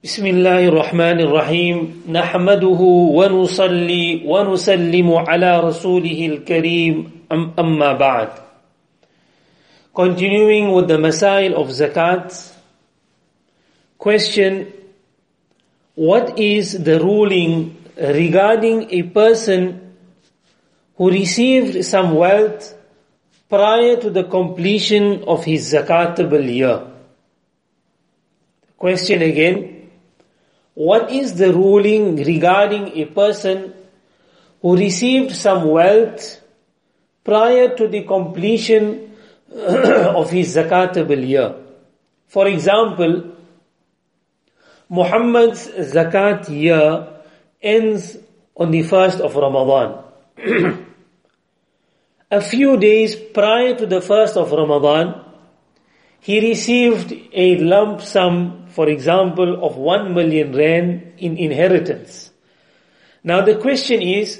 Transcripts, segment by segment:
بسم الله الرحمن الرحيم نحمده ونصلي ونسلم على رسوله الكريم أما بعد. Continuing with the Masail of Zakat. Question: what is the ruling regarding a person who received some wealth prior to the completion of his zakatable year? Question again: what is the ruling regarding a person who received some wealth prior to the completion of his zakatable year? For example, Muhammad's zakat year ends on the 1st of Ramadan. A few days prior to the 1st of Ramadan, he received a lump sum, for example, of 1 million rand in inheritance. Now the question is,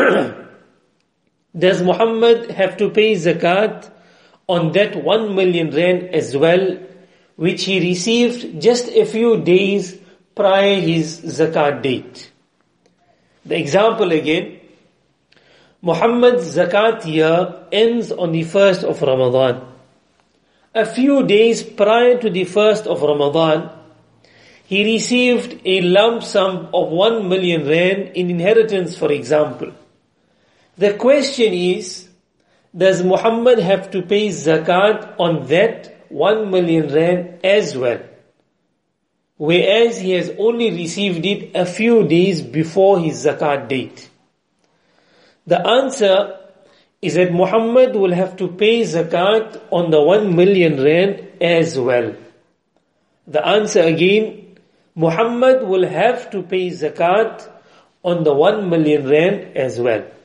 does Muhammad have to pay zakat on that 1 million rand as well, which he received just a few days prior his zakat date? The example again, Muhammad's zakat year ends on the 1st of Ramadan. A few days prior to the 1st of Ramadan, he received a lump sum of 1 million rand in inheritance, for example. The question is, does Muhammad have to pay zakat on that 1 million rand as well, whereas he has only received it a few days before his zakat date? The answer is that Muhammad will have to pay zakat on the 1 million rand as well. The answer again, Muhammad will have to pay zakat on the 1 million rand as well.